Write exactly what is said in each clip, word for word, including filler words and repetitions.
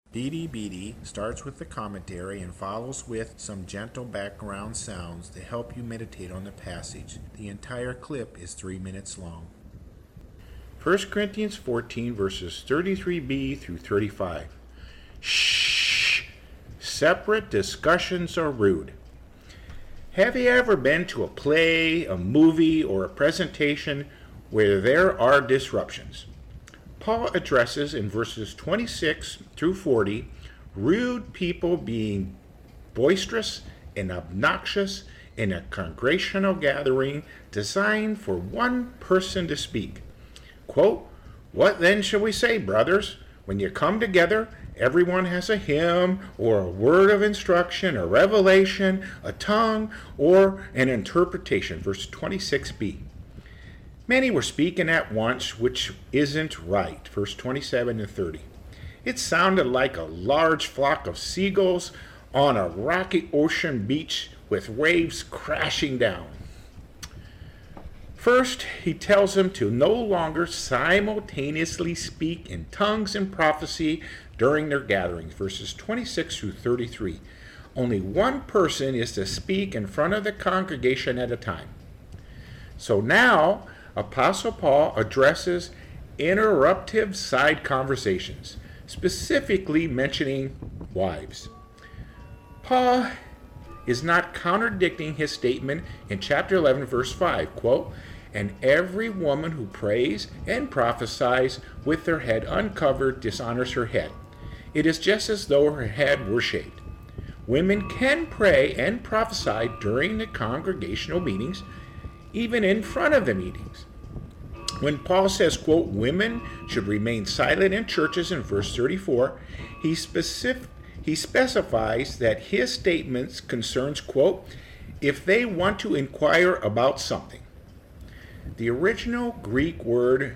Beady Beady starts with the commentary and follows with some gentle background sounds to help you meditate on the passage. The entire clip is three minutes long. First Corinthians fourteen, verses thirty-three b through thirty-five. Shh! Separate discussions are rude. Have you ever been to a play, a movie, or a presentation where there are disruptions? Paul addresses in verses twenty-six through forty rude people being boisterous and obnoxious in a congregational gathering designed for one person to speak. Quote, "What then shall we say, brothers? When you come together, everyone has a hymn or a word of instruction, a revelation, a tongue, or an interpretation." Verse twenty-six b. Many were speaking at once, which isn't right. Verse twenty-seven and thirty. It sounded like a large flock of seagulls on a rocky ocean beach with waves crashing down. First, he tells them to no longer simultaneously speak in tongues and prophecy during their gatherings. Verses twenty-six through thirty-three. Only one person is to speak in front of the congregation at a time. So now, Apostle Paul addresses interruptive side conversations, specifically mentioning wives. Paul is not contradicting his statement in chapter eleven, verse five, quote, "And every woman who prays and prophesies with her head uncovered dishonors her head. It is just as though her head were shaved." Women can pray and prophesy during the congregational meetings, even in front of the meetings. When Paul says, quote, "women should remain silent in churches" in verse thirty-four, he, specific, he specifies that his statements concerns, quote, "if they want to inquire about something." The original Greek word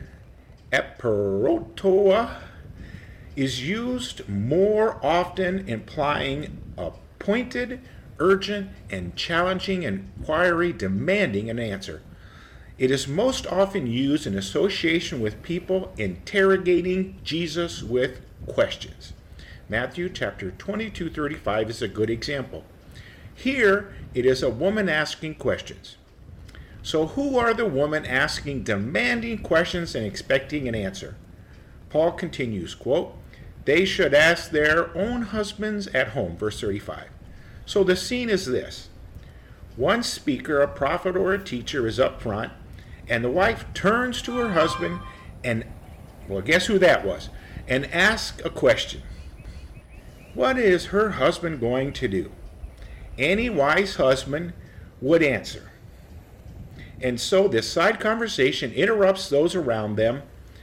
eperotoa is used more often, implying a pointed, urgent, and challenging inquiry demanding an answer. It is most often used in association with people interrogating Jesus with questions. Matthew chapter twenty-two, thirty-five is a good example. Here, it is a woman asking questions. So who are the women asking demanding questions and expecting an answer? Paul continues, quote, "They should ask their own husbands at home," verse thirty-five. So the scene is this. One speaker, a prophet or a teacher, is up front, and the wife turns to her husband and, well, guess who that was, and asks a question. What is her husband going to do? Any wise husband would answer. And so this side conversation interrupts those around them.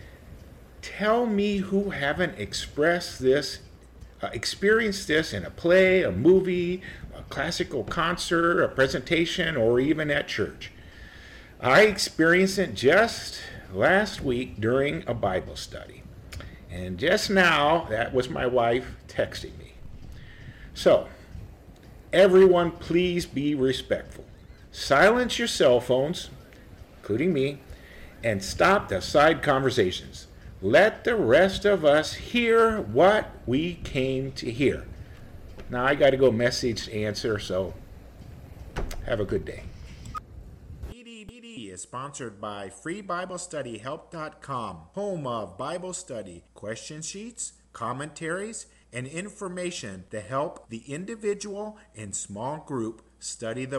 Tell me who haven't expressed this, uh, experienced this in a play, a movie, a classical concert, a presentation, or even at church. I experienced it just last week during a Bible study. And just now, that was my wife texting me. So, everyone please be respectful. Silence your cell phones, including me, and stop the side conversations. Let the rest of us hear what we came to hear. Now I got to go message answer, so have a good day. B D B D is sponsored by free bible study help dot com, home of Bible study, question sheets, commentaries, and information to help the individual and small group study the